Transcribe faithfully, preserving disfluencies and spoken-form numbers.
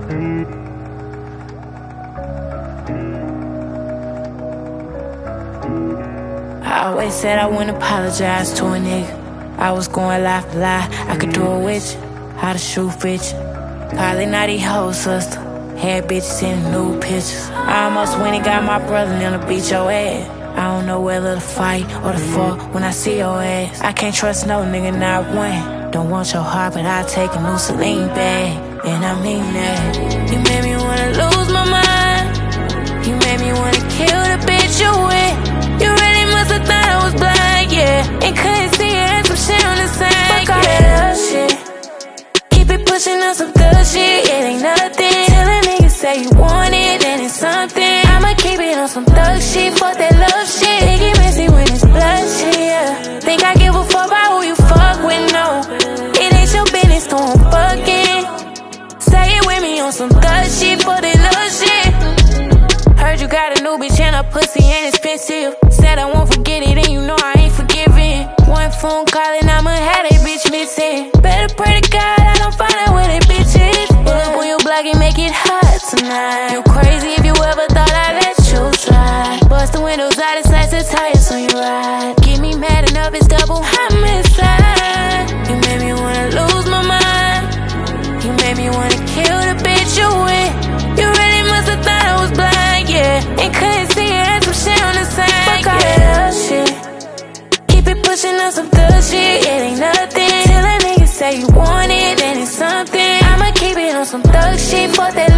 I always said I wouldn't apologize to a nigga. I was going lie for lie, I could do it with you. How to shoot bitch. Probably not these hoes, sister. Had bitches in new pictures. I almost went and got my brother and to beat your ass. I don't know whether to fight or to fuck when I see your ass. I can't trust no nigga, not one. Don't want your heart, but I'll take a new Celine bag. And I mean that. You made me wanna lose my mind. You made me wanna kill the bitch you with. You really must have thought I was blind, yeah. And couldn't see it, had some shit on the side. Fuck all that love shit. Keep it pushing on some thug shit, it ain't nothing. Till a nigga say you want it, then it's something. I'ma keep it on some thug shit, fuck that love shit. It get messy when it's bloodshed, yeah. Think I give a fuck about who you fuck with, no. It ain't your business, don't fuck it. Say it with me on some thug shit, fuck that love shit. Heard you got a new bitch and her pussy ain't expensive. Said I won't forget it and you know I ain't forgiving. One phone call and I'ma have that bitch missing. Better pray to God I don't find out where that bitch is. Pull up on your block and make it hot tonight. You crazy if you ever thought I'd let you slide. Bust the windows out and slice the tires on your ride. Get me mad enough, it's double homicide. You made me wanna lose my mind. You made me wanna kill the bitch you with. You really must have thought I was blind, yeah. And couldn't see it, had some shit on the side. Fuck all that love shit. Keep it pushing on some thug shit, it ain't nothing. Till a nigga say you want it, then it's something. I'ma keep it on some thug shit, fuck that